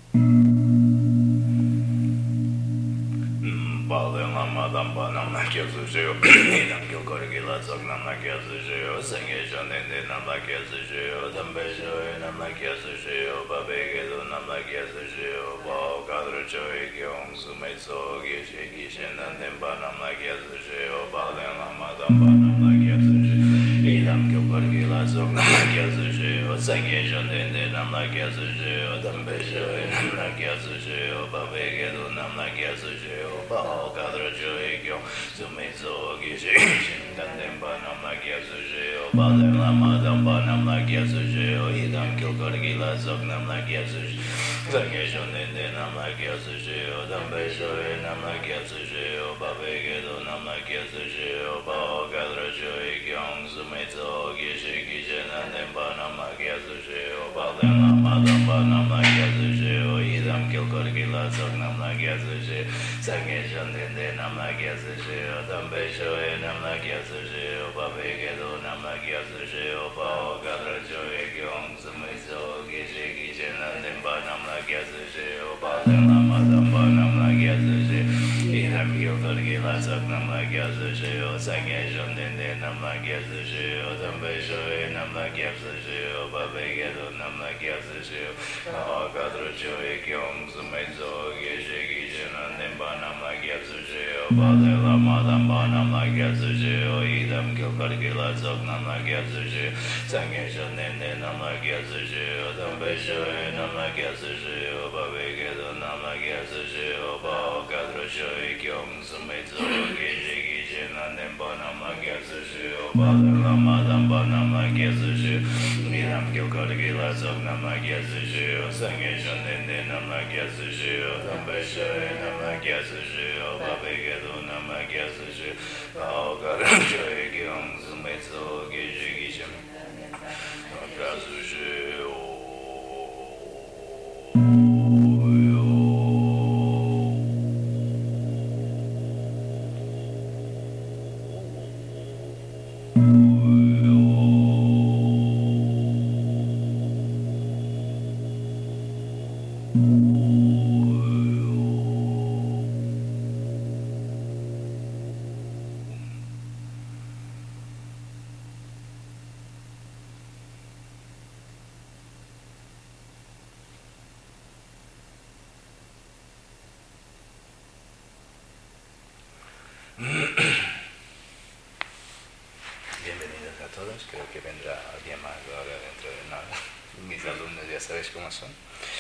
Bienvenidos a todos, creo que vendrá alguien más ahora dentro de nada. Mis alumnos ya sabéis cómo son.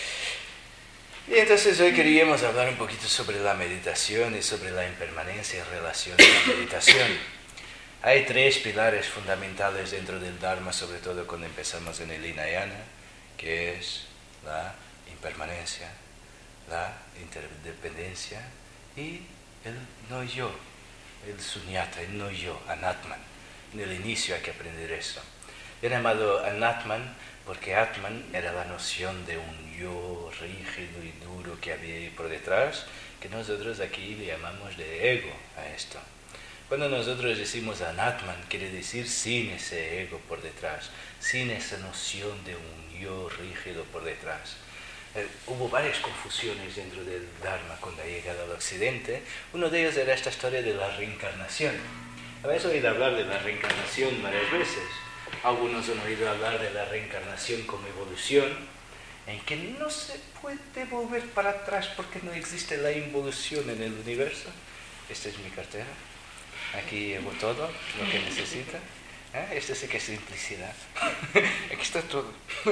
Y entonces hoy queríamos hablar un poquito sobre la meditación y sobre la impermanencia en relación a la meditación. Hay tres pilares fundamentales dentro del Dharma, sobre todo cuando empezamos en el Hinayana, que es la impermanencia, la interdependencia y el no-yo, el sunyata, el no-yo, anatman. En el inicio hay que aprender eso. He llamado anatman porque atman era la noción de un yo rígido y duro que había ahí por detrás, que nosotros aquí le llamamos de ego a esto. Cuando nosotros decimos anatman, quiere decir sin ese ego por detrás, sin esa noción de un yo rígido por detrás. Hubo varias confusiones dentro del Dharma cuando ha llegado al Occidente. Uno de ellos era esta historia de la reencarnación. Habéis oído hablar de la reencarnación varias veces. Algunos han oído hablar de la reencarnación como evolución, en que no se puede volver para atrás porque no existe la involución en el universo. Esta es mi cartera. Aquí llevo todo lo que necesita. Esto sí que es simplicidad. Aquí está todo.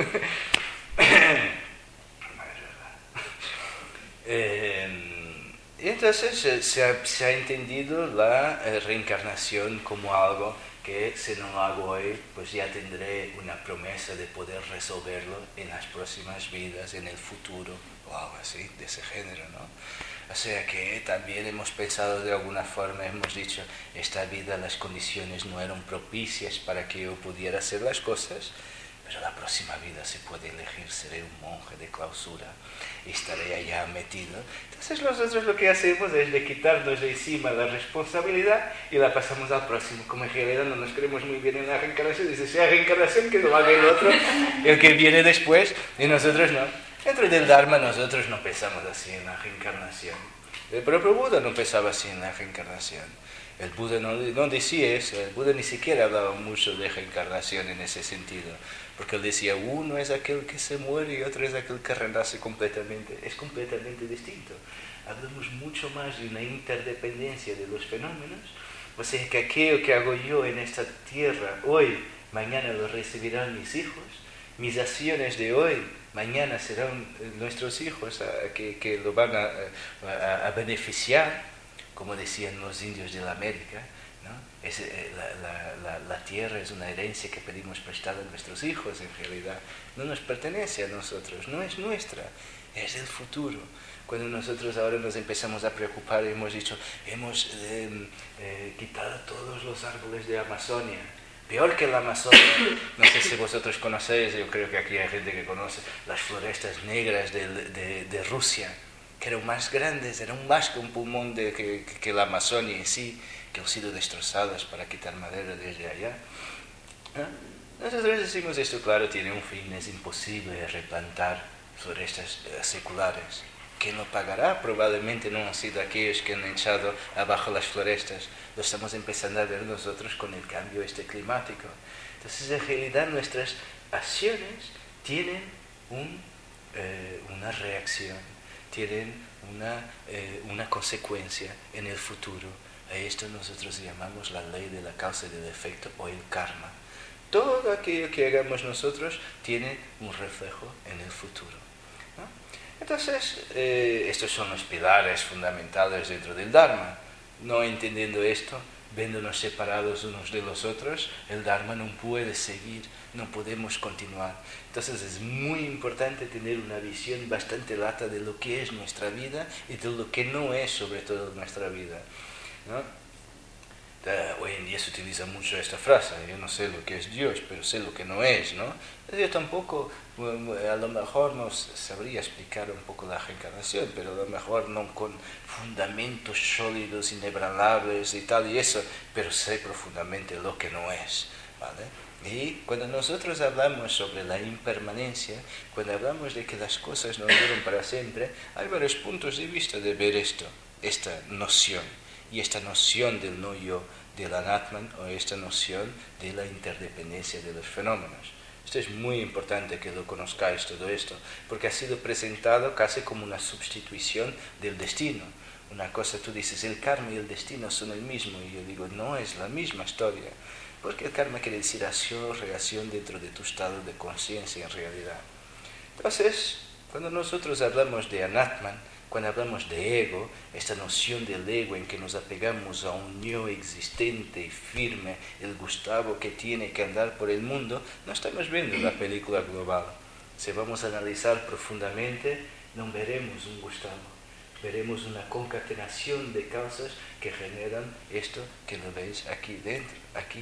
Y entonces se ha entendido la reencarnación como algo que si no lo hago hoy, pues ya tendré una promesa de poder resolverlo en las próximas vidas, en el futuro, o algo así, de ese género, ¿no? O sea que también hemos pensado de alguna forma, hemos dicho, esta vida las condiciones no eran propicias para que yo pudiera hacer las cosas, pero la próxima vida se puede elegir, seré un monje de clausura y estaré allá metido. Entonces nosotros lo que hacemos es de quitarnos de encima la responsabilidad y la pasamos al próximo. Como en realidad no nos creemos muy bien en la reencarnación, dice, sea reencarnación que lo haga el otro, el que viene después, y nosotros no. Dentro del Dharma nosotros no pensamos así en la reencarnación. El propio Buda no pensaba así en la reencarnación. El Buda no decía eso, el Buda ni siquiera hablaba mucho de reencarnación en ese sentido, porque él decía, uno es aquel que se muere y otro es aquel que renace completamente. Es completamente distinto. Hablamos mucho más de una interdependencia de los fenómenos, o sea que aquello que hago yo en esta tierra hoy, mañana lo recibirán mis hijos, mis acciones de hoy, mañana serán nuestros hijos que lo van a beneficiar, como decían los indios de la América, ¿no? La tierra es una herencia que pedimos prestada a nuestros hijos, en realidad no nos pertenece a nosotros, no es nuestra, es el futuro. Cuando nosotros ahora nos empezamos a preocupar, hemos dicho, hemos quitado todos los árboles de Amazonia. Peor que la Amazonia, no sé si vosotros conocéis, yo creo que aquí hay gente que conoce las florestas negras de Rusia, que eran más grandes, eran más que un pulmón que la Amazonia en sí, que han sido destrozadas para quitar madera desde allá. ¿No? Nosotros decimos esto, claro, tiene un fin, es imposible replantar florestas seculares. ¿Quién lo pagará? Probablemente no han sido aquellos que han echado abajo las florestas. Lo estamos empezando a ver nosotros con el cambio climático. Entonces, en realidad, nuestras acciones tienen una reacción, tienen una consecuencia en el futuro. A esto nosotros llamamos la ley de la causa y del efecto o el karma. Todo aquello que hagamos nosotros tiene un reflejo en el futuro. Entonces, estos son los pilares fundamentales dentro del Dharma. No entendiendo esto, viéndonos separados unos de los otros, el Dharma no puede seguir, no podemos continuar. Entonces es muy importante tener una visión bastante lata de lo que es nuestra vida y de lo que no es sobre todo nuestra vida, ¿no? Hoy en día se utiliza mucho esta frase, yo no sé lo que es Dios, pero sé lo que no es, ¿no? Yo tampoco, a lo mejor no sabría explicar un poco la reencarnación, pero a lo mejor no con fundamentos sólidos, inebranlables y tal y eso, pero sé profundamente lo que no es, ¿vale? Y cuando nosotros hablamos sobre la impermanencia, cuando hablamos de que las cosas no duran para siempre, hay varios puntos de vista de ver esta noción. Y esta noción del no-yo, del anatman, o esta noción de la interdependencia de los fenómenos. Esto es muy importante que lo conozcáis todo esto, porque ha sido presentado casi como una sustitución del destino. Una cosa, tú dices, el karma y el destino son el mismo, y yo digo, no es la misma historia, porque el karma quiere decir acción, reacción dentro de tu estado de conciencia en realidad. Entonces, cuando nosotros hablamos de anatman, cuando hablamos de ego, esta noción del ego en que nos apegamos a un yo existente y firme, el Gustavo que tiene que andar por el mundo, no estamos viendo la película global. Si vamos a analizar profundamente, no veremos un Gustavo, veremos una concatenación de causas que generan esto que lo veis aquí dentro, aquí,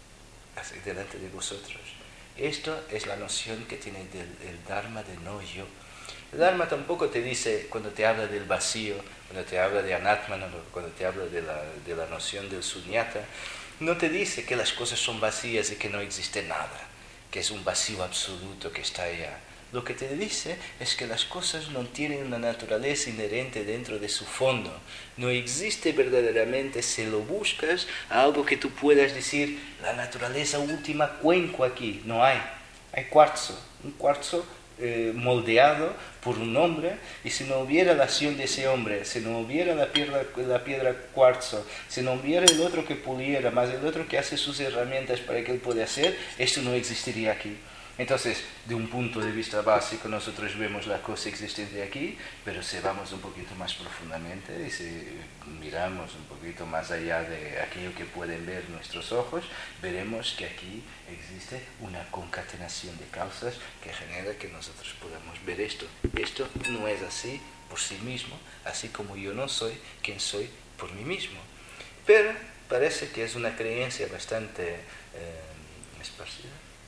delante de vosotros. Esto es la noción que tiene el Dharma de no-yo. El Dharma tampoco te dice, cuando te habla del vacío, cuando te habla de anatman, cuando te habla de la noción del sunyata, no te dice que las cosas son vacías y que no existe nada, que es un vacío absoluto que está allá. Lo que te dice es que las cosas no tienen una naturaleza inherente dentro de su fondo. No existe verdaderamente, si lo buscas, algo que tú puedas decir, la naturaleza última cuenco aquí. No hay. Hay cuarzo. Un cuarzo moldeado por un hombre, y si no hubiera la acción de ese hombre, si no hubiera la piedra cuarzo, si no hubiera el otro que puliera, más el otro que hace sus herramientas para que él pueda hacer, esto no existiría aquí. Entonces, de un punto de vista básico, nosotros vemos la cosa existente aquí, pero si vamos un poquito más profundamente y si miramos un poquito más allá de aquello que pueden ver nuestros ojos, veremos que aquí existe una concatenación de causas que genera que nosotros podamos ver esto. Esto no es así por sí mismo, así como yo no soy quien soy por mí mismo. Pero parece que es una creencia bastante esparcida.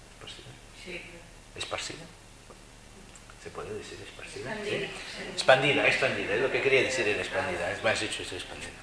Sí. ¿Esparcida? ¿Se puede decir esparcida? Expandida. ¿Sí? Expandida, es lo que quería decir en expandida, es más dicho eso, expandida.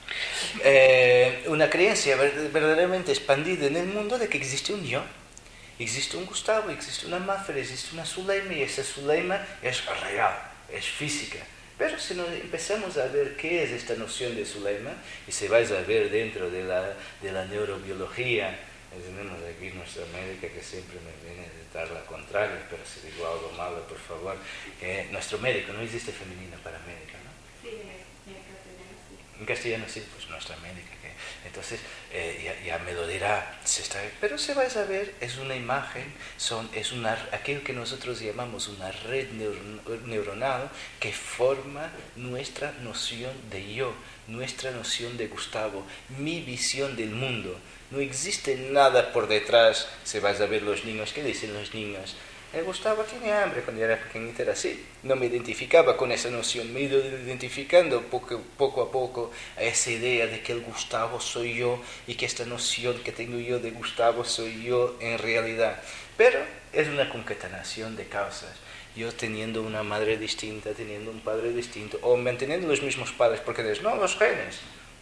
Una creencia verdaderamente expandida en el mundo de que existe un yo Existe un Gustavo, existe una Maffer, existe una Zuleima, y esa Zuleima es real, es física. Pero si nos empezamos a ver qué es esta noción de Zuleima, y si vais a ver dentro de la neurobiología, tenemos aquí nuestra médica que siempre me viene a dar la contraria, pero si digo algo malo, por favor, nuestro médico, no existe femenino para médica, ¿no? Sí, en castellano sí. En castellano sí, pues nuestra médica. Entonces, ya me lo dirá, pero se vais a ver, es una imagen, es aquello que nosotros llamamos una red neuronal que forma nuestra noción de yo, nuestra noción de Gustavo, mi visión del mundo. No existe nada por detrás. Se vais a ver los niños, ¿qué dicen los niños? Gustavo tiene hambre. Cuando era pequeñita era así. No me identificaba con esa noción, me he ido identificando poco a poco a esa idea de que el Gustavo soy yo y que esta noción que tengo yo de Gustavo soy yo en realidad. Pero es una concatenación de causas. Yo teniendo una madre distinta, teniendo un padre distinto, o manteniendo los mismos padres, porque dices, no, los genes.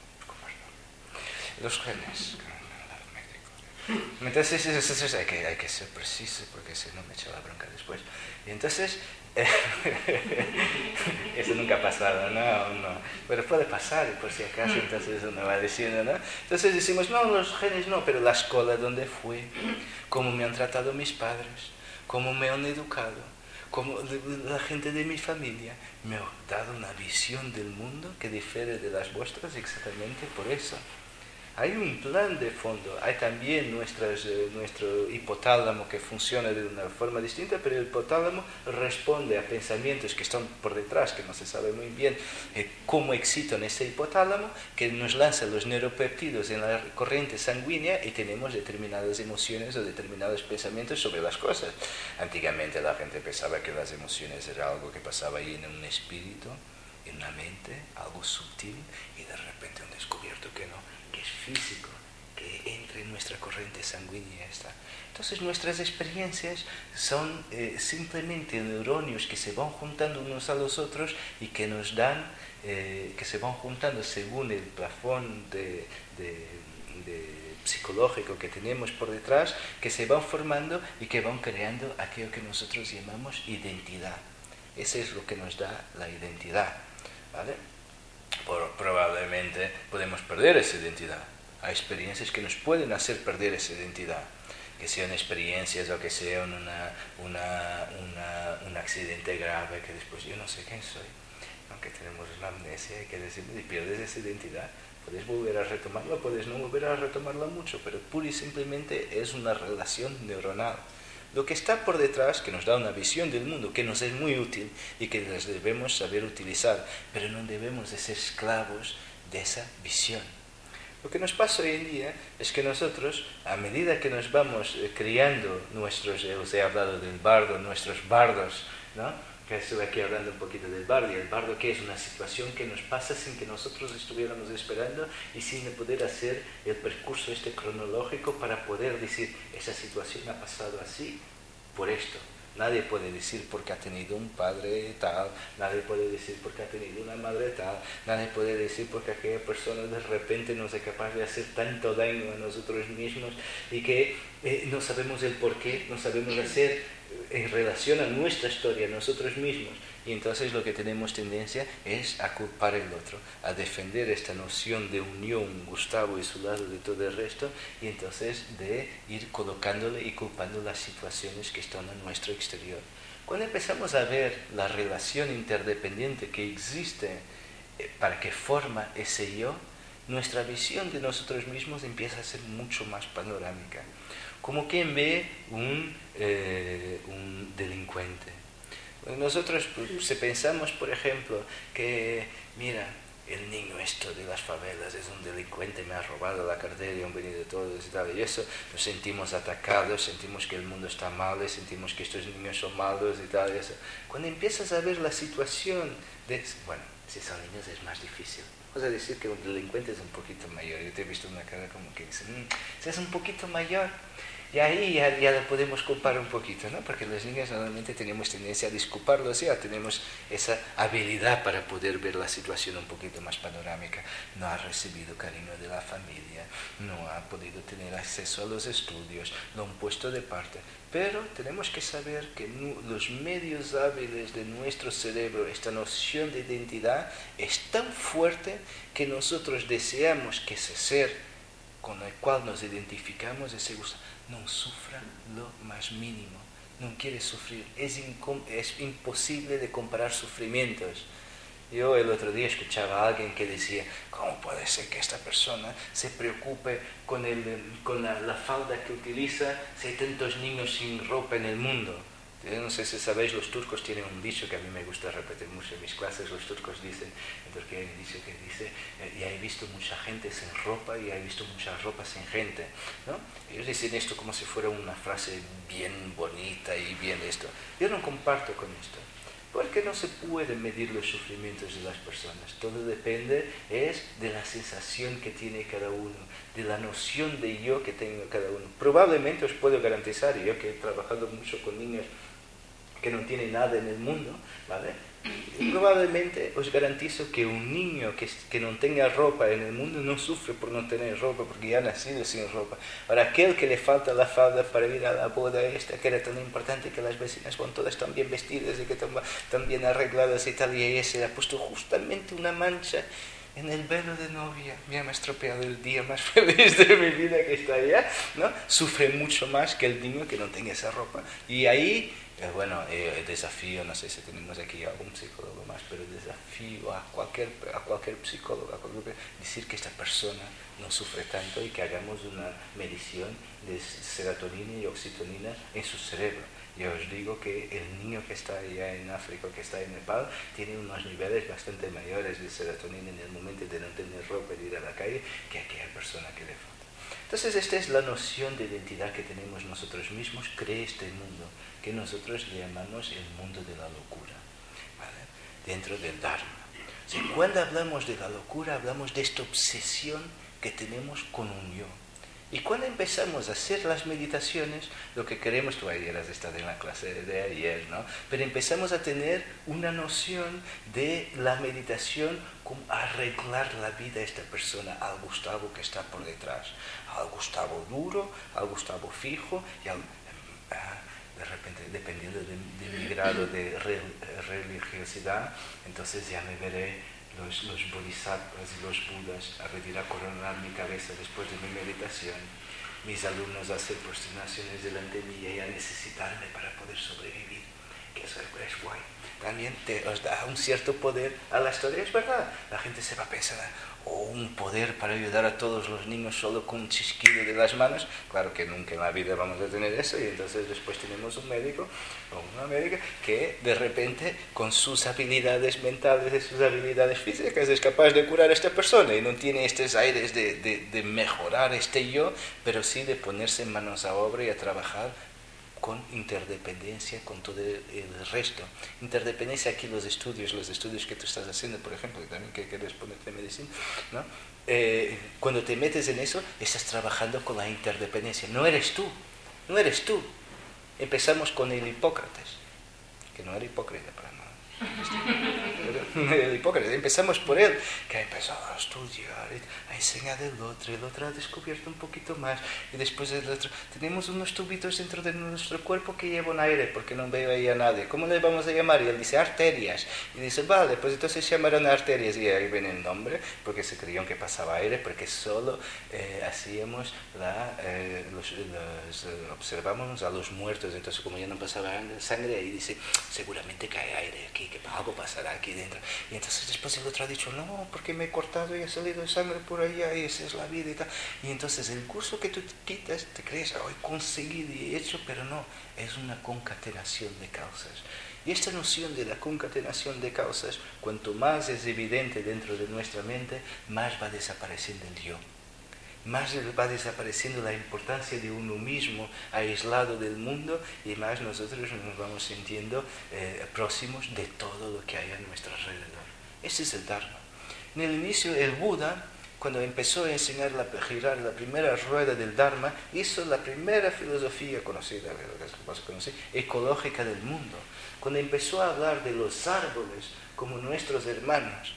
Los genes. Entonces hay que ser preciso, porque si no me echa la bronca después. Y entonces, eso nunca ha pasado, no. Pero puede pasar, por si acaso, entonces uno va diciendo, ¿no? Entonces decimos, no, los genes no, pero la escuela donde fui, cómo me han tratado mis padres, cómo me han educado, cómo la gente de mi familia me ha dado una visión del mundo que difiere de las vuestras exactamente por eso. Hay un plan de fondo, hay también nuestro hipotálamo que funciona de una forma distinta, pero el hipotálamo responde a pensamientos que están por detrás, que no se sabe muy bien cómo excitan ese hipotálamo, que nos lanza los neuropéptidos en la corriente sanguínea y tenemos determinadas emociones o determinados pensamientos sobre las cosas. Antiguamente la gente pensaba que las emociones era algo que pasaba ahí en un espíritu, en una mente, algo sutil, y de repente han descubierto que no, que es físico, que entra en nuestra corriente sanguínea. Está. Entonces nuestras experiencias son simplemente neurones que se van juntando unos a los otros y que nos dan, que se van juntando según el plafón psicológico que tenemos por detrás, que se van formando y que van creando aquello que nosotros llamamos identidad. Eso es lo que nos da la identidad, ¿vale? Probablemente podemos perder esa identidad. Hay experiencias que nos pueden hacer perder esa identidad, que sean experiencias o que sea un accidente grave, que después yo no sé quién soy. Aunque tenemos una amnesia, hay que decir, y pierdes esa identidad. Puedes volver a retomarla, puedes no volver a retomarla mucho, pero pura y simplemente es una relación neuronal. Lo que está por detrás, que nos da una visión del mundo, que nos es muy útil y que debemos saber utilizar, pero no debemos de ser esclavos de esa visión. Lo que nos pasa hoy en día es que nosotros, a medida que nos vamos criando os he hablado del bardo, nuestros bardos, ¿no? Que estoy aquí hablando un poquito del bardo, y el bardo que es una situación que nos pasa sin que nosotros estuviéramos esperando y sin poder hacer el percurso cronológico para poder decir, esa situación ha pasado así, por esto. Nadie puede decir porque ha tenido un padre tal, nadie puede decir porque ha tenido una madre tal, nadie puede decir porque aquella persona de repente no es capaz de hacer tanto daño a nosotros mismos y que no sabemos el porqué, no sabemos hacer en relación a nuestra historia, a nosotros mismos. Y entonces lo que tenemos tendencia es a culpar al otro, a defender esta noción de unión, Gustavo y su lado de todo el resto, y entonces de ir colocándole y culpando las situaciones que están a nuestro exterior. Cuando empezamos a ver la relación interdependiente que existe para que forma ese yo, nuestra visión de nosotros mismos empieza a ser mucho más panorámica. Como quien ve un delincuente. Nosotros si pensamos, por ejemplo, que, mira, el niño esto de las favelas es un delincuente, me ha robado la cartera y han venido todos y tal, y eso, nos sentimos atacados, sentimos que el mundo está mal, sentimos que estos niños son malos y tal, y eso. Cuando empiezas a ver la situación bueno, si son niños es más difícil. Vamos a decir que un delincuente es un poquito mayor. Yo te he visto una cara como que dice, si es un poquito mayor. Y ahí ya lo podemos culpar un poquito, ¿no? Porque los niños normalmente tenemos tendencia a disculparlos, ya tenemos esa habilidad para poder ver la situación un poquito más panorámica. No ha recibido cariño de la familia, no ha podido tener acceso a los estudios, lo han puesto de parte. Pero tenemos que saber que los medios hábiles de nuestro cerebro, esta noción de identidad, es tan fuerte que nosotros deseamos que ese ser con el cual nos identificamos, ese gusto, no sufra lo más mínimo, no quiere sufrir, es imposible de comparar sufrimientos. Yo el otro día escuchaba a alguien que decía, ¿cómo puede ser que esta persona se preocupe con la falda que utiliza si hay tantos niños sin ropa en el mundo? Yo no sé si sabéis, los turcos tienen un dicho que a mí me gusta repetir mucho en mis clases. Los turcos dicen, en Turquía hay un dicho que dice, ya he visto mucha gente sin ropa y he visto mucha ropa sin gente, ¿no? Ellos dicen esto como si fuera una frase bien bonita y bien esto. Yo no comparto con esto, porque no se pueden medir los sufrimientos de las personas. Todo depende de la sensación que tiene cada uno, de la noción de yo que tenga cada uno. Probablemente os puedo garantizar, yo que he trabajado mucho con niños que no tienen nada en el mundo, ¿vale? Probablemente os garantizo que un niño que no tenga ropa en el mundo no sufre por no tener ropa, porque ya ha nacido sin ropa. Ahora, aquel que le falta la falda para ir a la boda esta, que era tan importante, que las vecinas van todas tan bien vestidas y que tan bien arregladas y tal, y ella se le ha puesto justamente una mancha en el velo de novia, me ha estropeado el día más feliz de mi vida que está allá, ¿no? Sufre mucho más que el niño que no tenga esa ropa. Y ahí, el desafío, no sé si tenemos aquí algún psicólogo más, pero el desafío a cualquier psicólogo, decir que esta persona no sufre tanto y que hagamos una medición de serotonina y oxitocina en su cerebro. Yo os digo que el niño que está allá en África, que está en Nepal, tiene unos niveles bastante mayores de serotonina en el momento de no tener ropa y de ir a la calle que aquella persona que le falta. Entonces, esta es la noción de identidad que tenemos nosotros mismos, crea este mundo, que nosotros le llamamos el mundo de la locura, ¿vale? Dentro del Dharma. O sea, cuando hablamos de la locura, hablamos de esta obsesión que tenemos con un yo. Y cuando empezamos a hacer las meditaciones, lo que queremos, tú ayer has estado en la clase de ayer, ¿no? Pero empezamos a tener una noción de la meditación como arreglar la vida de esta persona, al Gustavo que está por detrás, al Gustavo duro, al Gustavo fijo, y de repente, dependiendo de mi grado de religiosidad, entonces ya me veré los bodhisattvas y los budas a venir a coronar mi cabeza después de mi meditación, mis alumnos a hacer prosternaciones delante de mí y a necesitarme para poder sobrevivir, que eso es guay. También os da un cierto poder a la historia, es verdad. La gente se va a pensar, un poder para ayudar a todos los niños solo con un chisquido de las manos. Claro que nunca en la vida vamos a tener eso, y entonces después tenemos un médico o una médica que de repente con sus habilidades mentales y sus habilidades físicas es capaz de curar a esta persona y no tiene estos aires de mejorar este yo, pero sí de ponerse en manos a obra y a trabajar con interdependencia con todo el resto. Interdependencia aquí los estudios que tú estás haciendo, por ejemplo, que también que quieres ponerte en medicina, ¿no? Cuando te metes en eso, estás trabajando con la interdependencia. No eres tú. Empezamos con el Hipócrates, que no era hipócrita para nada. El Hipócrates, empezamos por él, que ha empezado a estudiar, a enseñar el otro ha descubierto un poquito más, y después el otro, tenemos unos tubitos dentro de nuestro cuerpo que llevan aire, porque no veo ahí a nadie, ¿cómo le vamos a llamar? Y él dice arterias, y dice, vale, pues entonces se llamarán arterias, y ahí viene el nombre, porque se creían que pasaba aire, porque solo hacíamos observábamos a los muertos, entonces como ya no pasaba sangre, ahí dice, seguramente que hay aire aquí, que algo pasará aquí dentro. Y entonces después el otro ha dicho, no, porque me he cortado y ha salido sangre por allá y esa es la vida y tal. Y entonces el curso que tú quitas, te crees, hoy conseguido y hecho, pero no, es una concatenación de causas. Y esta noción de la concatenación de causas, cuanto más es evidente dentro de nuestra mente, más va desapareciendo el yo. Más va desapareciendo la importancia de uno mismo aislado del mundo, y más nosotros nos vamos sintiendo próximos de todo lo que hay a nuestro alrededor. Ese es el Dharma. En el inicio el Buda cuando empezó a enseñar a girar la primera rueda del Dharma, hizo la primera filosofía conocida, ecológica del mundo. Cuando empezó a hablar de los árboles como nuestros hermanos,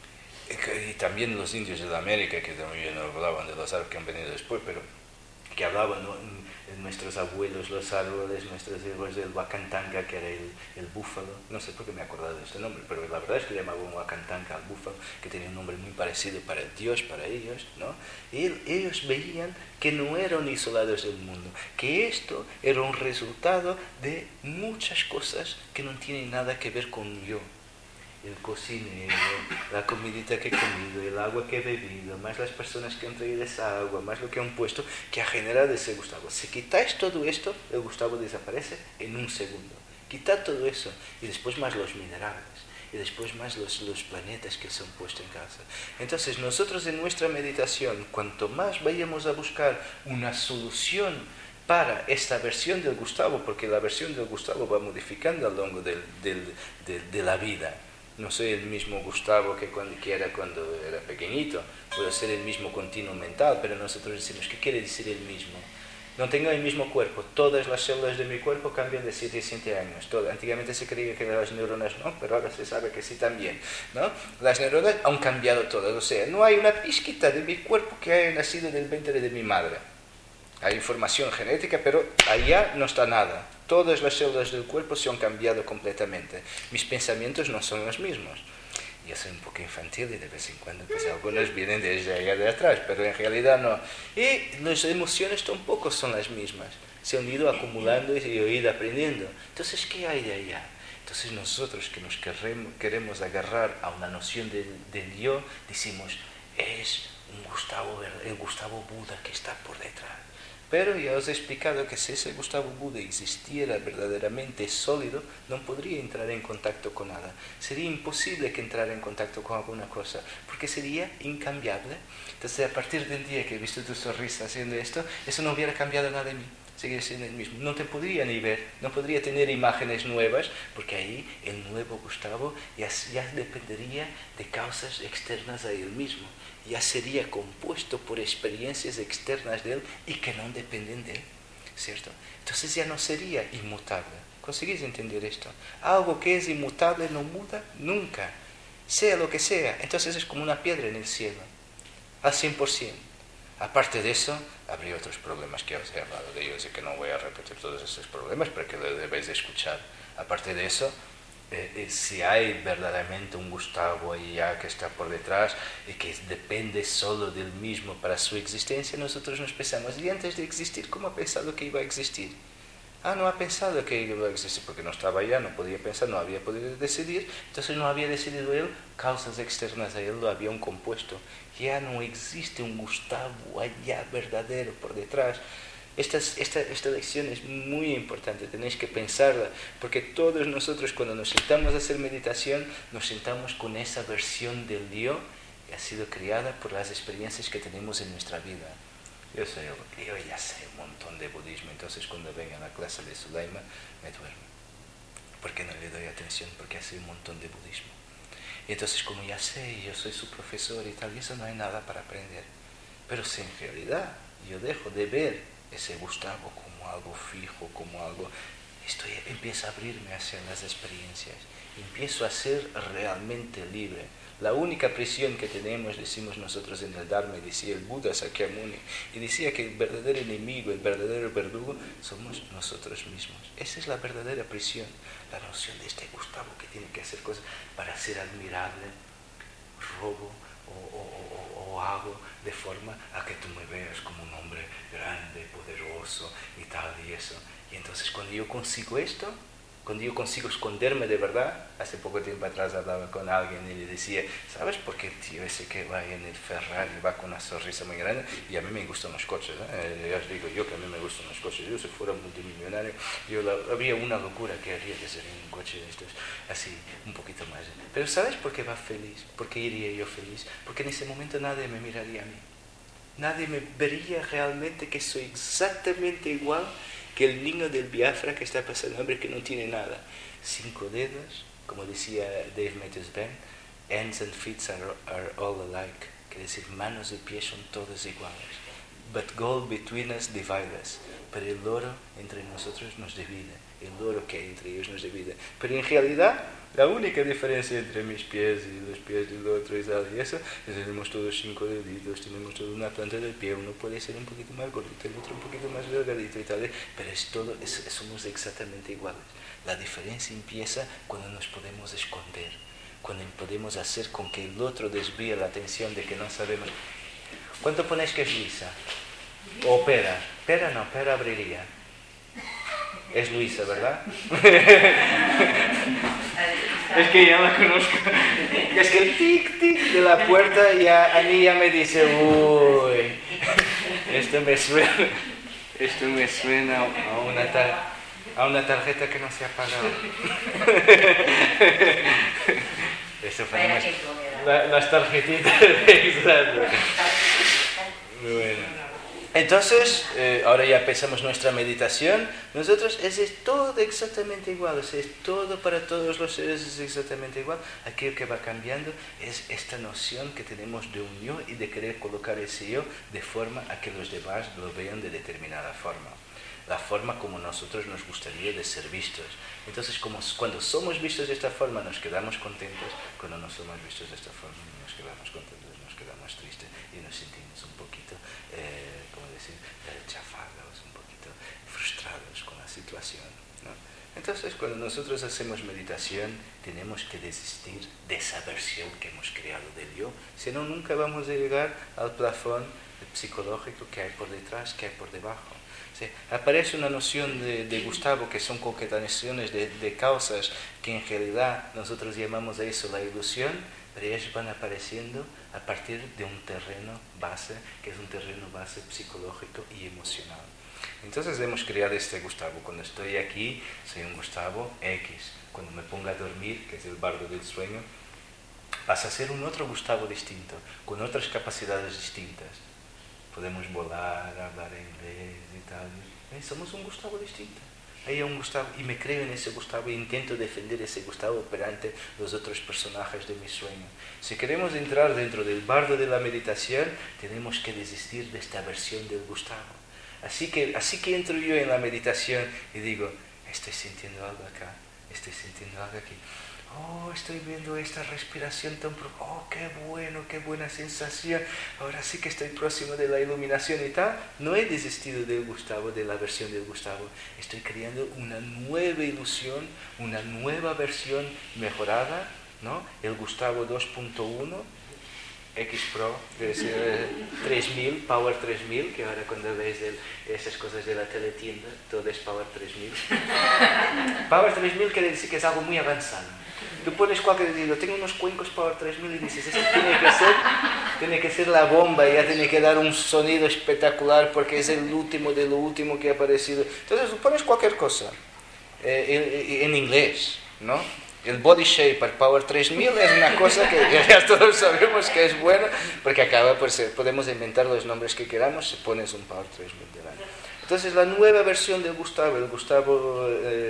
y también los indios de la América, que también hablaban de los árboles que han venido después, pero que hablaban, ¿no?, nuestros abuelos, los árboles, nuestros héroes, el Wakantanka, que era el búfalo, no sé por qué me he acordado de este nombre, pero la verdad es que llamaban Wakantanka al búfalo, que tenía un nombre muy parecido para el Dios, para ellos, ¿no? Y ellos veían que no eran isolados del mundo, que esto era un resultado de muchas cosas que no tienen nada que ver con yo. El cocinero, la comidita que he comido, el agua que he bebido, más las personas que han traído esa agua, más lo que han puesto, que ha generado ese Gustavo. Si quitáis todo esto, el Gustavo desaparece en un segundo. Quitad todo eso, y después más los minerales, y después más los planetas que se han puesto en casa. Entonces nosotros en nuestra meditación, cuanto más vayamos a buscar una solución para esta versión del Gustavo, porque la versión del Gustavo va modificando a lo largo de la vida. No soy el mismo Gustavo que era cuando era pequeñito, puedo ser el mismo continuo mental, pero nosotros decimos, ¿qué quiere decir el mismo? No tengo el mismo cuerpo, todas las células de mi cuerpo cambian de 7 a 7 años. Antiguamente se creía que las neuronas no, pero ahora se sabe que sí también, ¿no? Las neuronas han cambiado todas, o sea, no hay una pizquita de mi cuerpo que haya nacido del vientre de mi madre. Hay información genética, pero allá no está nada. Todas las células del cuerpo se han cambiado completamente. Mis pensamientos no son los mismos. Yo soy un poco infantil y de vez en cuando pues algunos vienen desde allá de atrás, pero en realidad no. Y las emociones tampoco son las mismas. Se han ido acumulando y se han ido aprendiendo. Entonces, ¿qué hay de allá? Entonces nosotros que nos queremos agarrar a una noción del yo, decimos, es el Gustavo Buda que está por detrás. Pero ya os he explicado que si ese Gustavo Buda existiera verdaderamente sólido, no podría entrar en contacto con nada. Sería imposible que entrara en contacto con alguna cosa, porque sería incambiable. Entonces, a partir del día que he visto tu sonrisa haciendo esto, eso no hubiera cambiado nada en mí. Seguiría siendo el mismo. No te podría ni ver, no podría tener imágenes nuevas, porque ahí el nuevo Gustavo ya dependería de causas externas a él mismo. Ya sería compuesto por experiencias externas de él y que no dependen de él, ¿cierto? Entonces ya no sería inmutable. ¿Conseguís entender esto? Algo que es inmutable no muda nunca, sea lo que sea. Entonces es como una piedra en el cielo, al 100%. Aparte de eso, habría otros problemas que os he hablado de ellos y que no voy a repetir todos estos problemas, pero que lo debéis de escuchar. Aparte de eso, si hay verdaderamente un Gustavo allá que está por detrás y que depende solo del mismo para su existencia, nosotros nos pensamos, y antes de existir, ¿cómo ha pensado que iba a existir? No ha pensado que iba a existir porque no estaba allá, no podía pensar, no había podido decidir, entonces no había decidido él, causas externas a él lo habían compuesto. Ya no existe un Gustavo allá verdadero por detrás. Esta lección es muy importante, tenéis que pensarla, porque todos nosotros cuando nos sentamos a hacer meditación, nos sentamos con esa versión del yo que ha sido creada por las experiencias que tenemos en nuestra vida. Yo ya sé un montón de budismo, entonces cuando venga a la clase de Sulaima me duermo, porque no le doy atención, porque hace un montón de budismo. Y entonces como ya sé, yo soy su profesor y tal, y eso no hay nada para aprender. Pero si en realidad yo dejo de ver ese Gustavo como algo fijo, como algo... empiezo a abrirme hacia las experiencias, empiezo a ser realmente libre. La única prisión que tenemos, decimos nosotros en el Dharma, decía el Buda Sakyamuni, y decía que el verdadero enemigo, el verdadero verdugo, somos nosotros mismos. Esa es la verdadera prisión, la noción de este Gustavo que tiene que hacer cosas para ser admirable, robo o hago de forma a que tú me veas como un hombre grande, poderoso y tal y eso. Y entonces cuando yo consigo esto, cuando yo consigo esconderme de verdad, hace poco tiempo atrás hablaba con alguien y le decía, ¿sabes por qué el tío ese que va en el Ferrari va con una sonrisa muy grande? Y a mí me gustan los coches, ya os digo yo que a mí me gustan los coches. Yo si fuera multimillonario, habría una locura que haría de ser un coche de estos, así, un poquito más. Pero ¿sabes por qué va feliz? ¿Por qué iría yo feliz? Porque en ese momento nadie me miraría a mí. Nadie me vería realmente que soy exactamente igual que el niño del Biafra que está pasando hambre, que no tiene nada. 5 dedos, como decía Dave Matthews Band, hands and feet are all alike. quiere decir manos y pies son todos iguales. But gold between us divide us. Pero el oro entre nosotros nos divide. El oro que hay entre ellos nos divide. Pero en realidad, la única diferencia entre mis pies y los pies del otro y tal, y eso, es que tenemos todos 5 deditos, tenemos toda una planta del pie, uno puede ser un poquito más gordito, el otro un poquito más delgadito y tal, pero es todo, somos exactamente iguales. La diferencia empieza cuando nos podemos esconder, cuando podemos hacer con que el otro desvíe la atención de que no sabemos. ¿Cuánto ponéis que es Luisa? ¿O Pera? Pera no, Pera abriría. Es Luisa, ¿verdad? Es que ya la conozco. Es que el tic-tic de la puerta ya, a mí ya me dice, uy, esto me suena a una tarjeta que no se ha pagado. Eso fue las tarjetitas. Exacto. Bueno. Entonces, ahora ya empezamos nuestra meditación. Nosotros es todo exactamente igual, es todo para todos los seres es exactamente igual. Aquello que va cambiando es esta noción que tenemos de un yo y de querer colocar ese yo de forma a que los demás lo vean de determinada forma. La forma como nosotros nos gustaría de ser vistos. Entonces, cuando somos vistos de esta forma nos quedamos contentos, cuando no somos vistos de esta forma nos quedamos contentos, nos quedamos tristes y nos sentimos un poquito, chafados, un poquito frustrados con la situación, ¿no? Entonces, cuando nosotros hacemos meditación, tenemos que desistir de esa versión que hemos creado del yo, si no, nunca vamos a llegar al plafón psicológico que hay por detrás, que hay por debajo. ¿Sí? Aparece una noción de Gustavo que son concatenaciones de causas que en realidad nosotros llamamos a eso la ilusión, pero ellas van apareciendo a partir de un terreno base, que es un terreno base psicológico y emocional. Entonces hemos creado este Gustavo. Cuando estoy aquí, soy un Gustavo X. Cuando me ponga a dormir, que es el bardo del sueño, pasa a ser un otro Gustavo distinto, con otras capacidades distintas. Podemos volar, hablar inglés y tal. Somos un Gustavo distinto. Hay un Gustavo y me creo en ese Gustavo e intento defender ese Gustavo perante los otros personajes de mi sueño. Si queremos entrar dentro del bardo de la meditación, tenemos que desistir de esta versión del Gustavo. Así que entro yo en la meditación y digo, estoy sintiendo algo acá, estoy sintiendo algo aquí. Oh, estoy viendo esta respiración tan profunda. Oh, qué bueno, qué buena sensación. Ahora sí que estoy próximo de la iluminación y tal. No he desistido del Gustavo, de la versión del Gustavo. Estoy creando una nueva ilusión, una nueva versión mejorada, ¿no? El Gustavo 2.1, X Pro, es 3000, Power 3000, que ahora cuando veis esas cosas de la teletienda, todo es Power 3000. Power 3000 quiere decir que es algo muy avanzado. Tú pones cualquier digo, tengo unos cuencos Power 3000 y dices, esto tiene que ser la bomba, ya tiene que dar un sonido espectacular porque es el último de lo último que ha aparecido. Entonces tú pones cualquier cosa en inglés, ¿no? El Body Shaper Power 3000 es una cosa que ya todos sabemos que es bueno porque acaba por ser, podemos inventar los nombres que queramos si pones un Power 3000 delante. Entonces la nueva versión del Gustavo, el Gustavo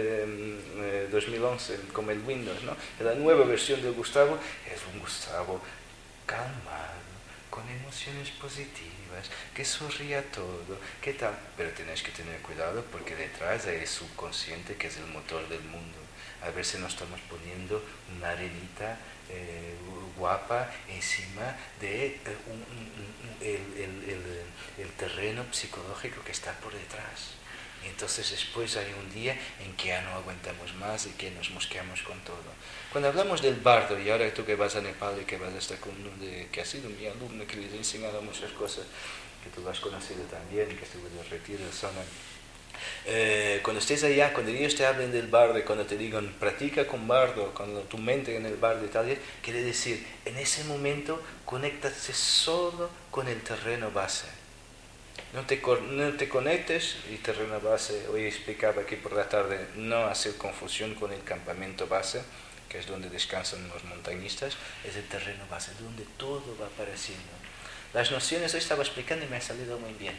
2011, como el Windows, ¿no? La nueva versión del Gustavo es un Gustavo calmado, con emociones positivas, que sonríe a todo, ¿qué tal? Pero tenéis que tener cuidado porque detrás hay el subconsciente que es el motor del mundo. A ver si no estamos poniendo una arenita guapa encima de el terreno psicológico que está por detrás. Y entonces después hay un día en que ya no aguantamos más y que nos mosqueamos con todo. Cuando hablamos del bardo, y ahora tú que vas a Nepal y que vas a esta que has sido mi alumno, que les he enseñado muchas cosas, que tú lo has conocido también, que estuve en el retiro de Sonan. Cuando estés allá, cuando ellos te hablen del bardo y cuando te digan practica con bardo, cuando tu mente en el bardo y tal, quiere decir, en ese momento conéctate solo con el terreno base. No te conectes, y terreno base, hoy explicaba aquí por la tarde, no hacer confusión con el campamento base, que es donde descansan los montañistas, es el terreno base, donde todo va apareciendo. Las nociones, hoy estaba explicando y me ha salido muy bien.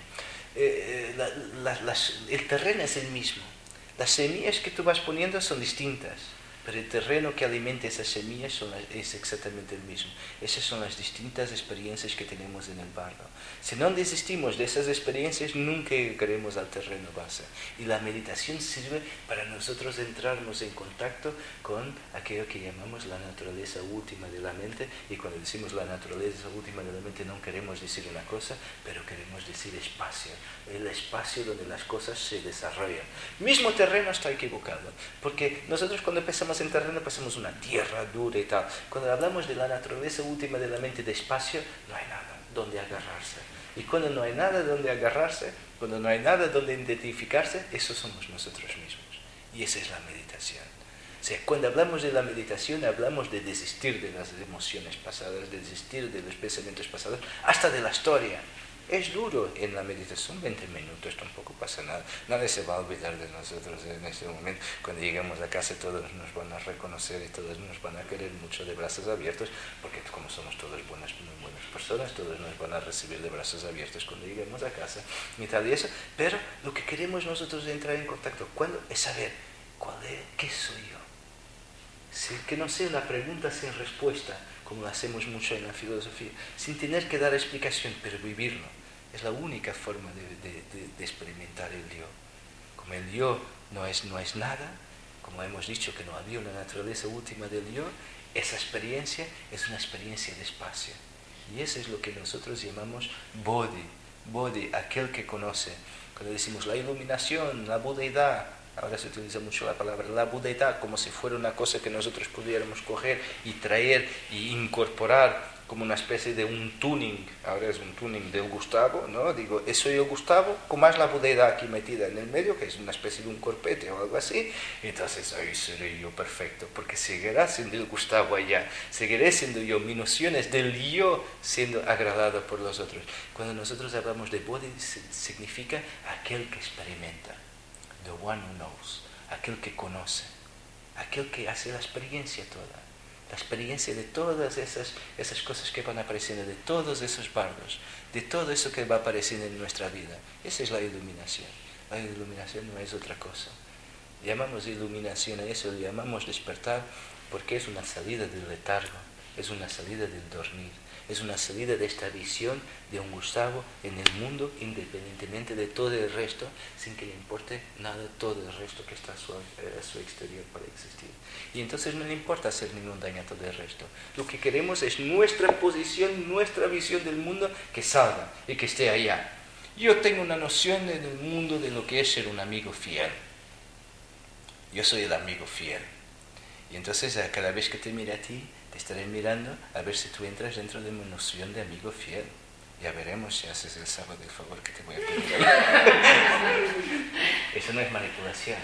El terreno es el mismo. Las semillas que tú vas poniendo son distintas. pero el terreno que alimenta esas semillas es exactamente el mismo. Esas son las distintas experiencias que tenemos en el bardo. Si no desistimos de esas experiencias, nunca llegaremos al terreno base. Y la meditación sirve para nosotros entrarnos en contacto con aquello que llamamos la naturaleza última de la mente. Y cuando decimos la naturaleza última de la mente, no queremos decir una cosa, pero queremos decir espacio. El espacio donde las cosas se desarrollan. Mismo terreno está equivocado, porque nosotros cuando pensamos en terreno pensamos una tierra dura y tal. Cuando hablamos de la naturaleza última de la mente, de espacio, no hay nada donde agarrarse. Y cuando no hay nada donde agarrarse, cuando no hay nada donde identificarse, eso somos nosotros mismos. Y esa es la meditación. O sea, cuando hablamos de la meditación, hablamos de desistir de las emociones pasadas, de desistir de los pensamientos pasados, hasta de la historia. Es duro en la meditación, 20 minutos, tampoco pasa nada. Nadie se va a olvidar de nosotros en este momento. Cuando lleguemos a casa todos nos van a reconocer y todos nos van a querer mucho de brazos abiertos, porque como somos todos muy buenas personas, todos nos van a recibir de brazos abiertos cuando lleguemos a casa y tal y eso. Pero lo que queremos nosotros es entrar en contacto es saber qué soy yo. Que no sea una pregunta sin respuesta, como lo hacemos mucho en la filosofía, sin tener que dar explicación, pero vivirlo. Es la única forma de experimentar el yo. Como el yo no es nada, como hemos dicho que no había una naturaleza última del yo, esa experiencia es una experiencia de espacio. Y eso es lo que nosotros llamamos bodhi. Bodhi, aquel que conoce. Cuando decimos la iluminación, la budeidad, ahora se utiliza mucho la palabra la budeidad, como si fuera una cosa que nosotros pudiéramos coger y traer y incorporar como una especie de un tuning. Ahora es un tuning del Gustavo, ¿no? Digo, soy el Gustavo con más la budeidad aquí metida en el medio, que es una especie de un corpete o algo así. Entonces ahí seré yo perfecto, porque seguirá siendo el Gustavo allá, seguiré siendo yo, mis nociones del yo siendo agradado por los otros. Cuando nosotros hablamos de bodhi, significa aquel que experimenta. The one who knows, aquel que conoce, aquel que hace la experiencia toda, la experiencia de todas esas cosas que van apareciendo, de todos esos bardos, de todo eso que va apareciendo en nuestra vida. Esa es la iluminación. La iluminación no es otra cosa. Llamamos iluminación a eso, lo llamamos despertar, porque es una salida del letargo, es una salida del dormir. Es una salida de esta visión de un Gustavo en el mundo, independientemente de todo el resto, sin que le importe nada todo el resto que está a su exterior para existir. Y entonces no le importa hacer ningún daño a todo el resto. Lo que queremos es nuestra posición, nuestra visión del mundo que salga y que esté allá. Yo tengo una noción en el mundo de lo que es ser un amigo fiel. Yo soy el amigo fiel. Y entonces cada vez que te mire a ti, te estaré mirando a ver si tú entras dentro de mi noción de amigo fiel. Ya veremos si haces el sábado el favor que te voy a pedir. Eso no es manipulación,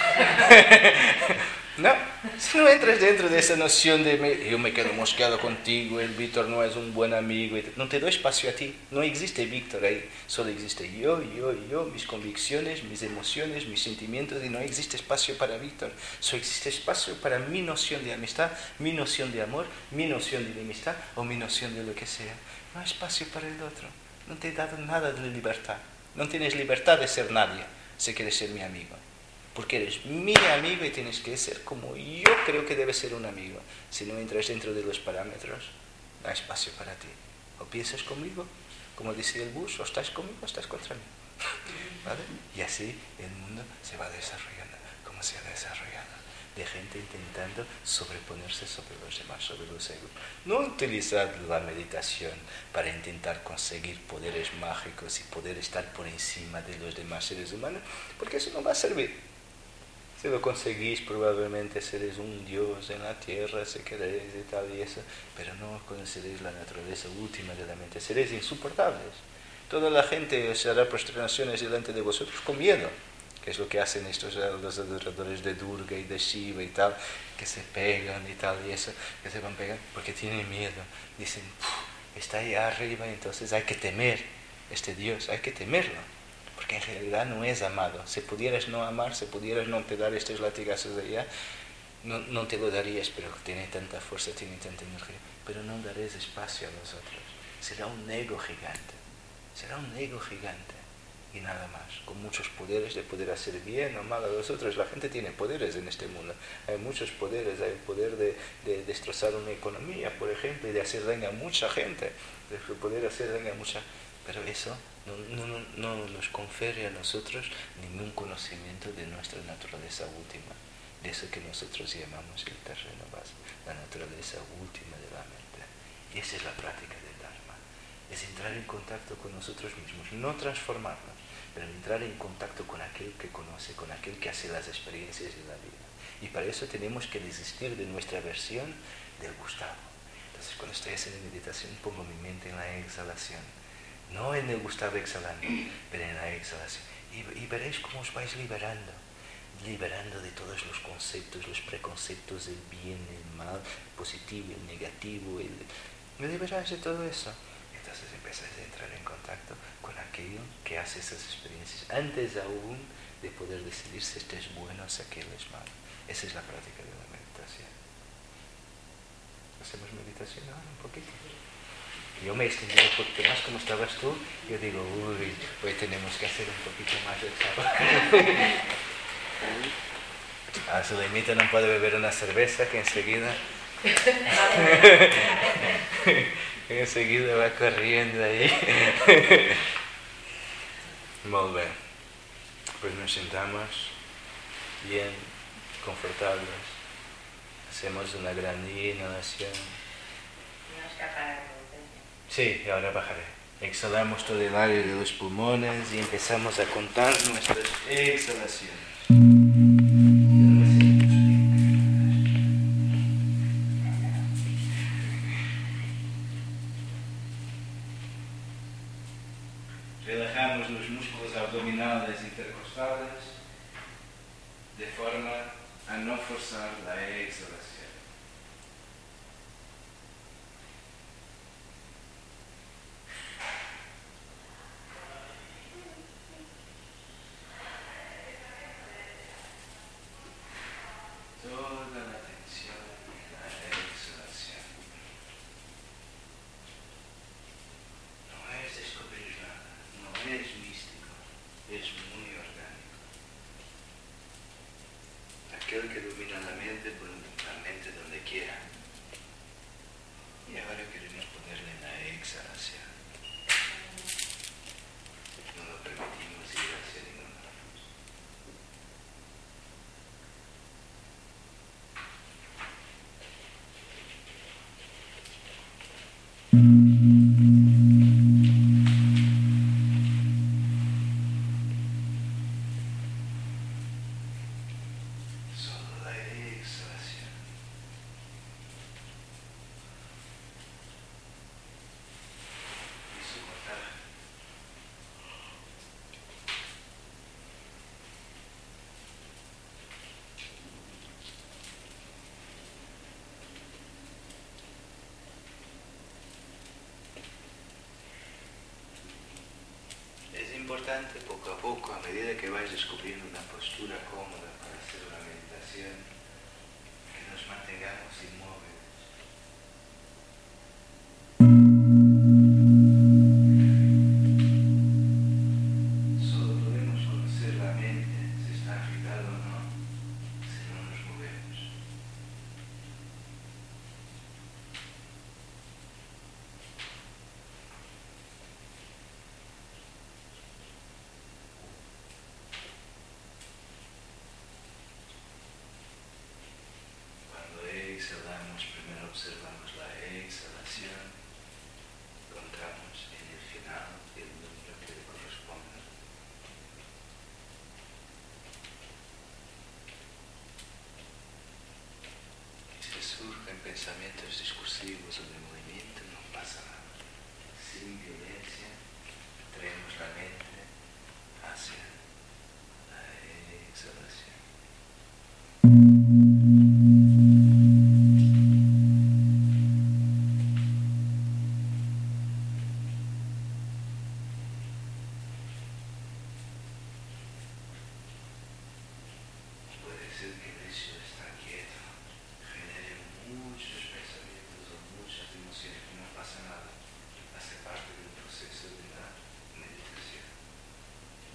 ¿no? No, si no entras dentro de esa noción de yo me quedo mosqueado contigo, el Víctor no es un buen amigo, no te doy espacio a ti, no existe Víctor ahí, solo existe yo, mis convicciones, mis emociones, mis sentimientos, y no existe espacio para Víctor, solo existe espacio para mi noción de amistad, mi noción de amor, mi noción de enemistad o mi noción de lo que sea. No hay espacio para el otro, no te he dado nada de libertad, no tienes libertad de ser nadie si quieres ser mi amigo. Porque eres mi amigo y tienes que ser como yo creo que debe ser un amigo. Si no entras dentro de los parámetros, no hay espacio para ti. O piensas conmigo, como decía el Bush, o estás conmigo o estás contra mí. ¿Vale? Y así el mundo se va desarrollando, como se ha desarrollado. De gente intentando sobreponerse sobre los demás, sobre los egos. No utilizar la meditación para intentar conseguir poderes mágicos y poder estar por encima de los demás seres humanos, porque eso no va a servir. Si lo conseguís, probablemente seréis un dios en la tierra, si queréis y tal y eso, pero no conoceréis la naturaleza última de la mente, seréis insoportables. Toda la gente os hará prosternaciones delante de vosotros con miedo, que es lo que hacen los adoradores de Durga y de Shiva y tal, que se pegan y tal y eso, que se van pegando porque tienen miedo. Dicen, está ahí arriba, entonces hay que temer este Dios, hay que temerlo. Porque en realidad no es amado. Si pudieras no amar, si pudieras no te dar estos latigazos de allá, no te lo darías, pero tiene tanta fuerza, tiene tanta energía. Pero no daréis espacio a los otros. Será un ego gigante. Será un ego gigante. y nada más, con muchos poderes de poder hacer bien o mal a los otros. La gente tiene poderes en este mundo, hay muchos poderes, hay el poder de destrozar una economía, por ejemplo, y de hacer daño a mucha gente, de poder hacer daño a mucha... Pero eso no nos confiere a nosotros ningún conocimiento de nuestra naturaleza última, de eso que nosotros llamamos el terreno base, la naturaleza última de la mente. Y esa es la práctica del Dharma, es entrar en contacto con nosotros mismos, no transformarnos, pero entrar en contacto con aquel que conoce, con aquel que hace las experiencias de la vida. Y para eso tenemos que desistir de nuestra versión del gustavo. Entonces, cuando estoy haciendo meditación, pongo mi mente en la exhalación. No en el gustavo exhalando, pero en la exhalación. Y veréis cómo os vais liberando de todos los conceptos, los preconceptos del bien, el mal, el positivo, el negativo. Me liberáis de todo eso. Entonces empezáis a entrar en contacto con aquello que hace esas experiencias, antes aún de poder decidir si este es bueno o si aquello es malo. Esa es la práctica de la meditación. ¿Hacemos meditación ahora un poquito? Yo me he extendido un poquito más, como estabas tú. Yo digo, uy, hoy tenemos que hacer un poquito más de trabajo. A su limita no puede beber una cerveza que enseguida va corriendo ahí. Muy bien. Pues nos sentamos bien, confortables. Hacemos una gran inhalación. Sí, y ahora bajaré. Exhalamos todo el aire de los pulmones y empezamos a contar nuestras exhalaciones. Relajamos los músculos abdominales intercostales de forma a no forzar la exhalación. Toda la atención en la exhalación. No es descubrir nada, no es místico, es muy orgánico. Aquel que domina la mente, pone la mente donde quiera. Y ahora queremos ponerle en la exhalación. No lo permitimos ir hacia ningún lado. Solo la exhalación. Y soportar. Es importante poco a poco, a medida que vais descubriendo una postura cómoda para hacer una meditación, que nos mantengamos inmóviles. Solo podemos conocer la mente, si está agitada o no, si no nos movemos. Cuando exhalamos, primero observamos la exhalación, contamos en el final el número que le corresponde. Y si surgen pensamientos discursivos o de movimiento, no pasa nada. Sin violencia, traemos la mente hacia la exhalación. Puede ser que el hecho de estar quieto genere muchos pensamientos o muchas emociones, que no pasa nada, hace parte del proceso de la meditación.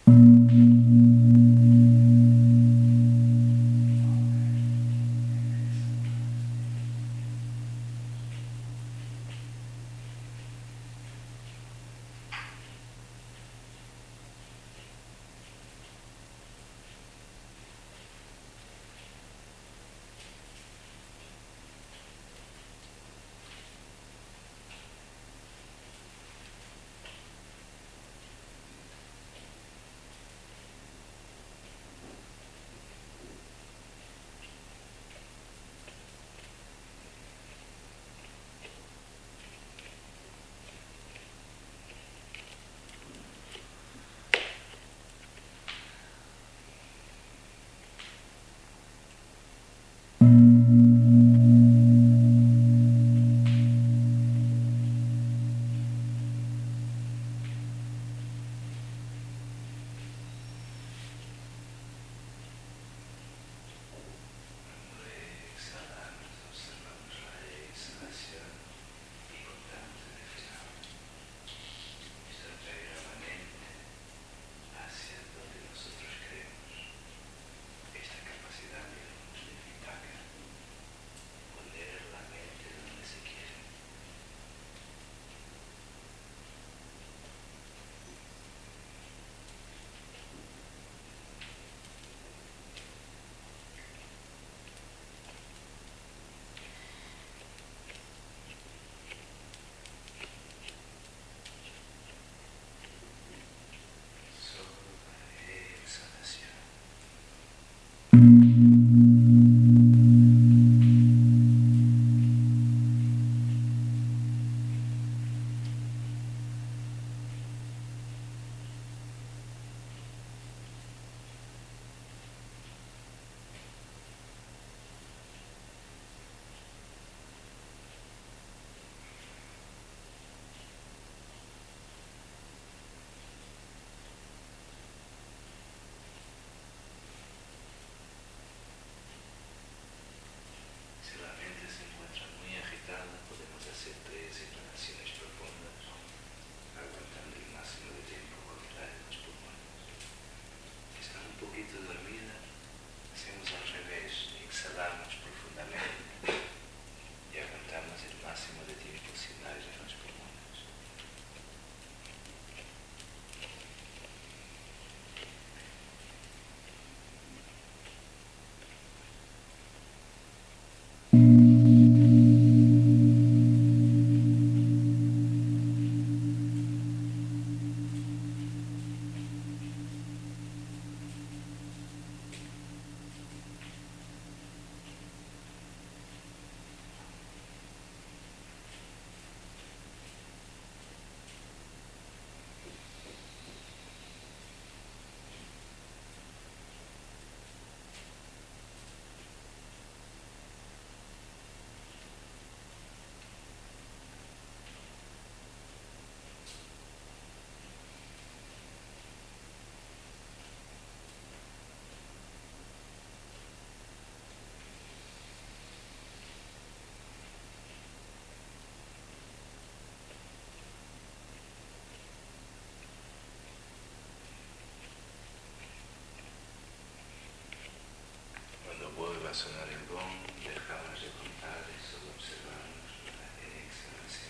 Vuelve a sonar el gong, dejamos de contar y solo observamos la exhalación.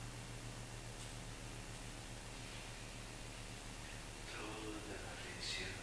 Toda la tensión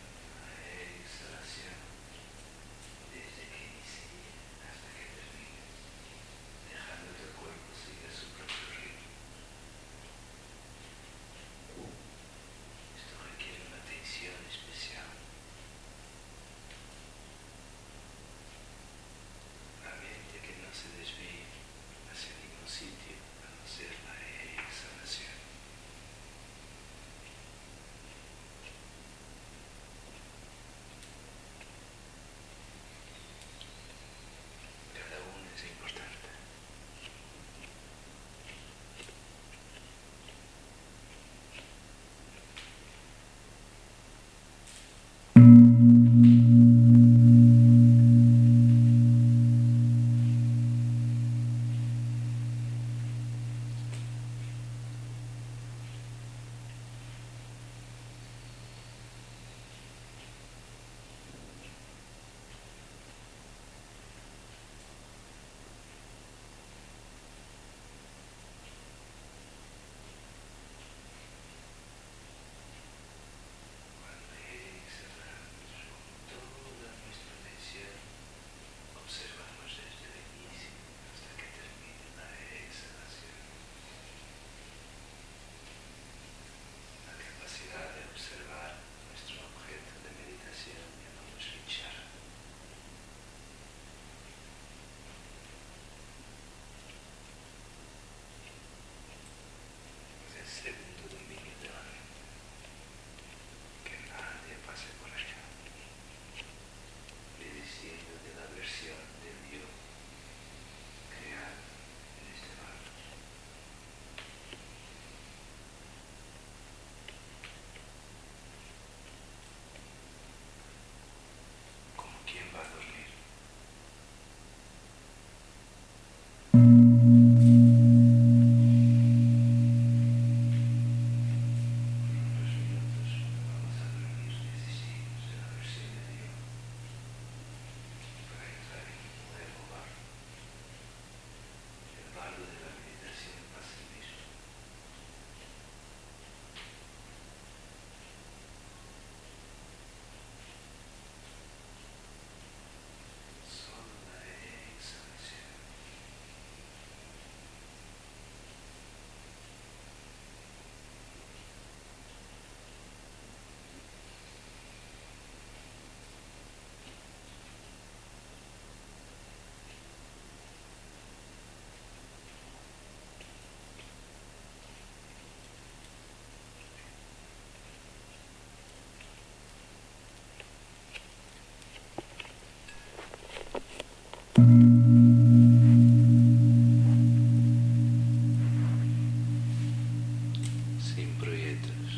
Sin proyectos,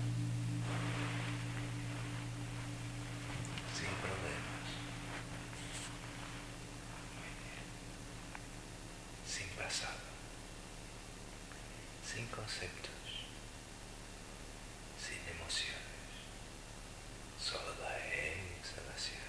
sin problemas, sin pasado, sin conceptos, sin emociones, solo la exhalación.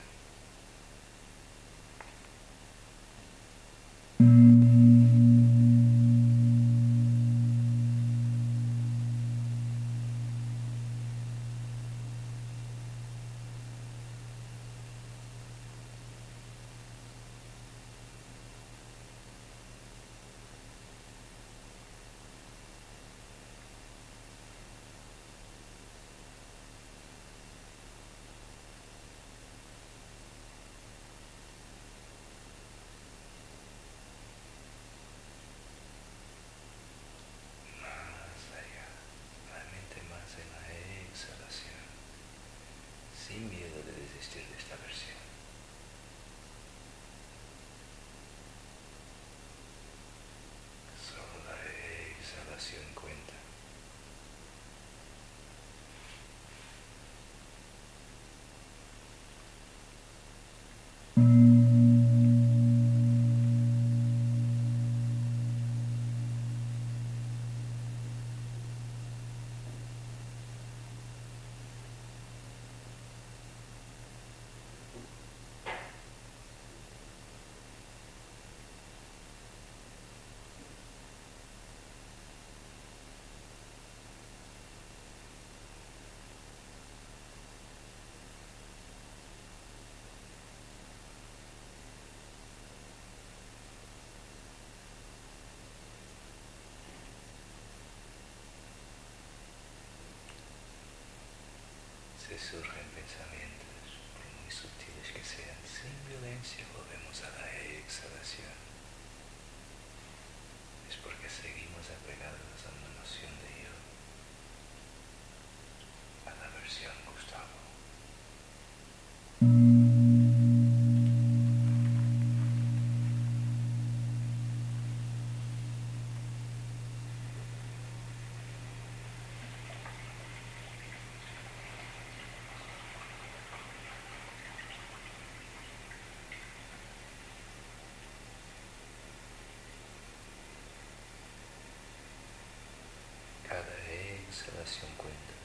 Más allá, realmente más en la exhalación, sin miedo de desistir de esta versión. Solo la exhalación cuenta. Se surgen pensamientos, por muy sutiles que sean, sin violencia, volvemos a la exhalación. Es porque seguimos apegados a una noción de yo, a la versión Gustavo. Cada exhalación cuenta.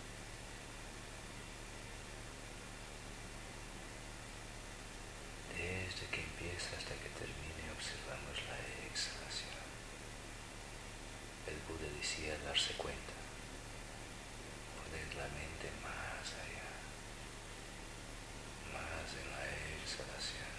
Desde que empieza hasta que termine observamos la exhalación. El Buda decía darse cuenta, poner la mente más allá, más en la exhalación.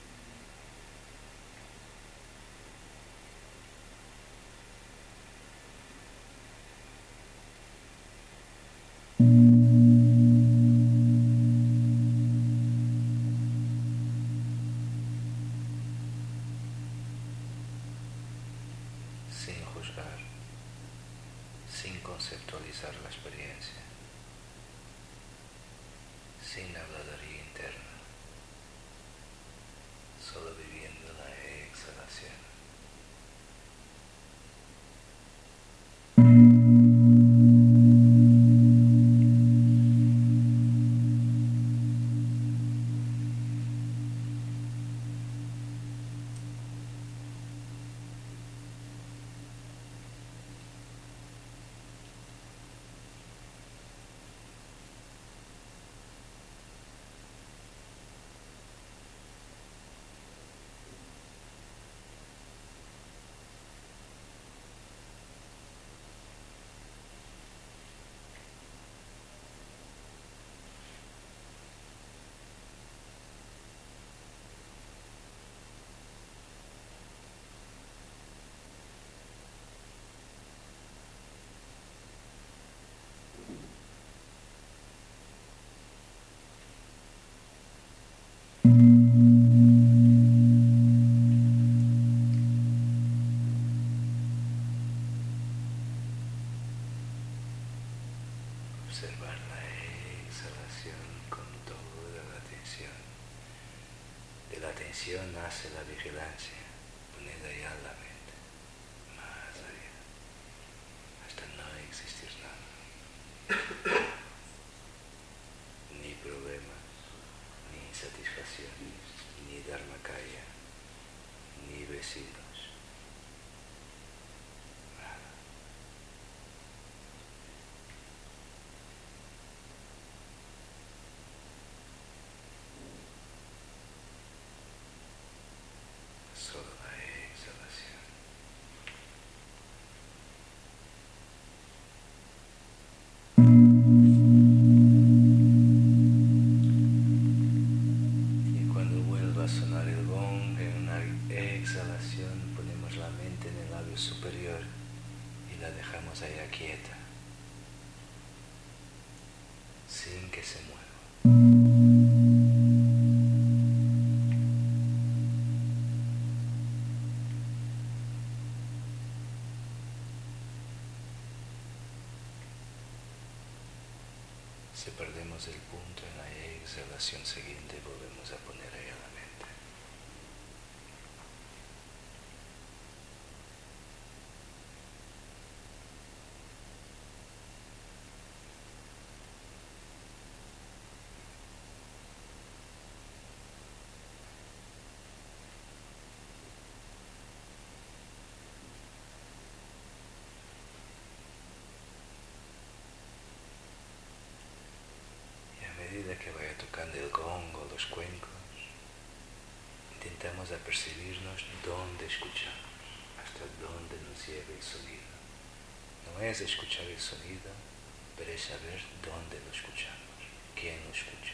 Sin juzgar, sin conceptualizar la experiencia, sin habladuría interna, solo viviendo la exhalación. atención hacia la vigilancia, poned allá la mente, más allá, hasta no existir nada, ni problemas, ni insatisfacciones, ni dharmakaya, ni vecinos, nada. Solo la exhalación. Y cuando vuelva a sonar el gong en una exhalación, ponemos la mente en el labio superior y la dejamos allá quieta, sin que se mueva. Si perdemos el punto en la exhalación siguiente, volvemos a poner ahí a la mente. A medida que vaya tocando el gong o los cuencos, intentamos apercibirnos dónde escuchamos, hasta dónde nos lleva el sonido. No es escuchar el sonido, pero es saber dónde lo escuchamos, quién lo escucha.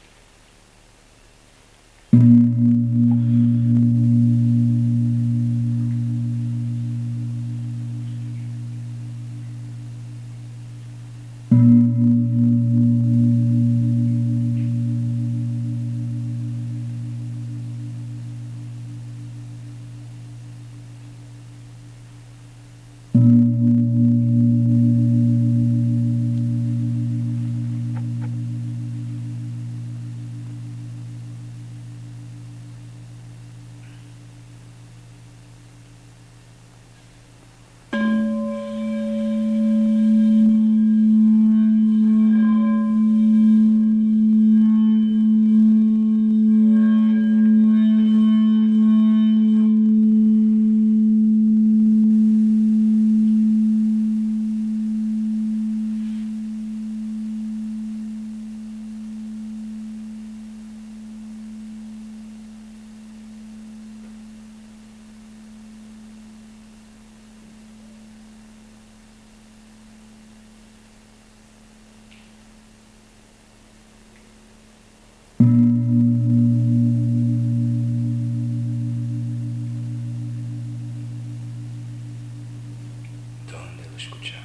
¿Dónde lo escuchamos?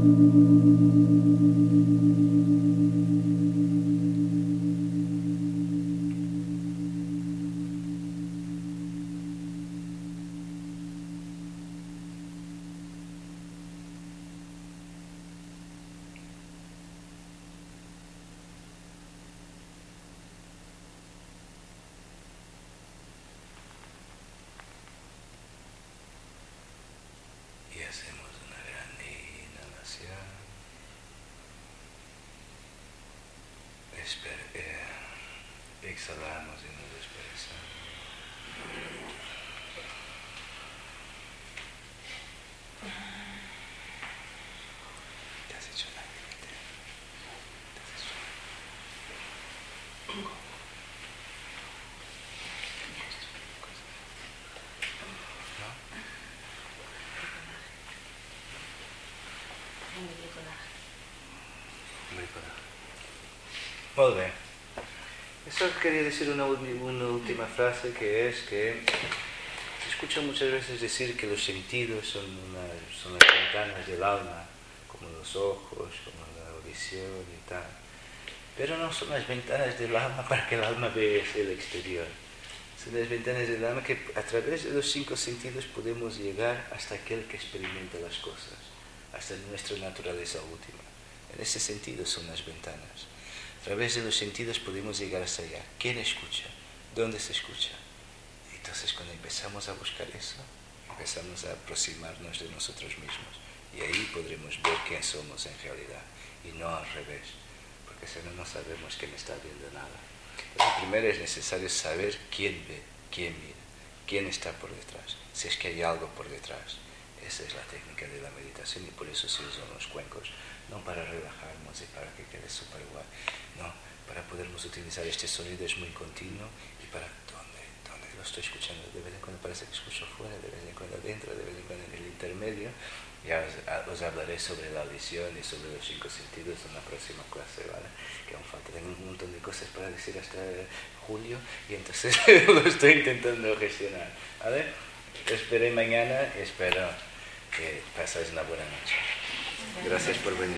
Y hacemos una gran inhalación. Exhalamos y nos desperezamos. ¿Te has hecho una grita? ¿Te has hecho una... Muy bien. Eso quería decir una última frase, que es que escucho muchas veces decir que los sentidos son las ventanas del alma, como los ojos, como la audición y tal. Pero no son las ventanas del alma para que el alma vea el exterior. Son las ventanas del alma que a través de los 5 sentidos podemos llegar hasta aquel que experimenta las cosas, hasta nuestra naturaleza última. En ese sentido son las ventanas. A través de los sentidos podemos llegar hasta allá. ¿Quién escucha? ¿Dónde se escucha? Entonces cuando empezamos a buscar eso, empezamos a aproximarnos de nosotros mismos. Y ahí podremos ver quién somos en realidad. Y no al revés. Porque si no, no sabemos quién está viendo nada. Entonces, primero es necesario saber quién ve, quién mira, quién está por detrás. Si es que hay algo por detrás. Esa es la técnica de la meditación y por eso se usan los cuencos. No para relajarnos y para que quede súper guay. No, para podermos utilizar este sonido es muy continuo y para dónde lo estoy escuchando. De vez en cuando parece que escucho fuera, de vez en cuando adentro, de vez en cuando en el intermedio. Ya os hablaré sobre la audición y sobre los 5 sentidos en la próxima clase, ¿vale? Que aún falta, tengo un montón de cosas para decir hasta julio y entonces lo estoy intentando gestionar, ¿vale? Os esperé mañana y espero que pasáis una buena noche. Gracias por venir.